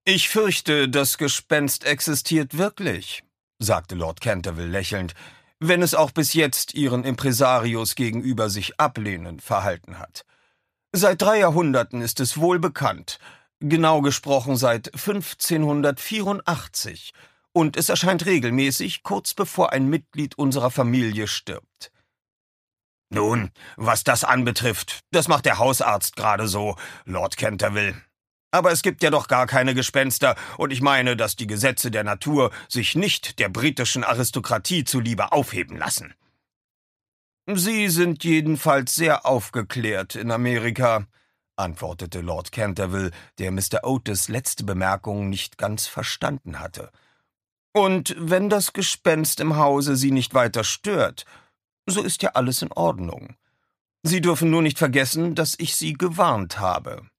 »Ich fürchte, das Gespenst existiert wirklich«, sagte Lord Canterville lächelnd, »wenn es auch bis jetzt Ihren Impresarios gegenüber sich ablehnend verhalten hat. Seit 3 Jahrhunderten ist es wohl bekannt, genau gesprochen seit 1584, und es erscheint regelmäßig, kurz bevor ein Mitglied unserer Familie stirbt.« »Nun, was das anbetrifft, das macht der Hausarzt gerade so, Lord Canterville. Aber es gibt ja doch gar keine Gespenster, und ich meine, dass die Gesetze der Natur sich nicht der britischen Aristokratie zuliebe aufheben lassen.« »Sie sind jedenfalls sehr aufgeklärt in Amerika«, antwortete Lord Canterville, der Mr. Otis' letzte Bemerkung nicht ganz verstanden hatte. »Und wenn das Gespenst im Hause Sie nicht weiter stört, so ist ja alles in Ordnung. Sie dürfen nur nicht vergessen, dass ich Sie gewarnt habe.«